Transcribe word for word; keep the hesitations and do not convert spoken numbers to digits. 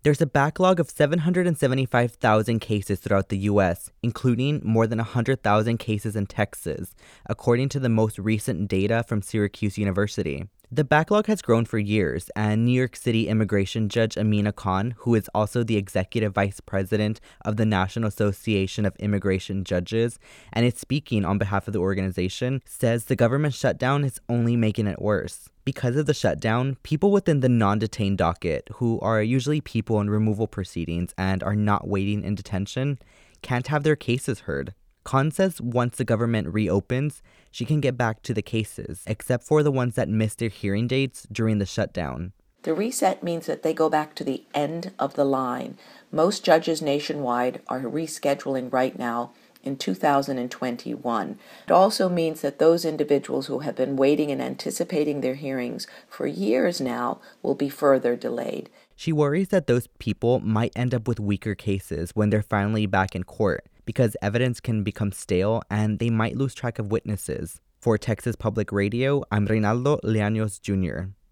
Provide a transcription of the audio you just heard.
There's a backlog of seven hundred seventy-five thousand cases throughout the U S, including more than one hundred thousand cases in Texas, according to the most recent data from Syracuse University. The backlog has grown for years, and New York City immigration judge Amina Khan, who is also the executive vice president of the National Association of Immigration Judges and is speaking on behalf of the organization, says the government shutdown is only making it worse. Because of the shutdown, people within the non-detained docket, who are usually people in removal proceedings and are not waiting in detention, can't have their cases heard. Khan says once the government reopens, she can get back to the cases, except for the ones that missed their hearing dates during the shutdown. The reset means that they go back to the end of the line. Most judges nationwide are rescheduling right now in two thousand twenty-one. It also means that those individuals who have been waiting and anticipating their hearings for years now will be further delayed. She worries that those people might end up with weaker cases when they're finally back in court, because evidence can become stale and they might lose track of witnesses. For Texas Public Radio, I'm Reynaldo Leaños Junior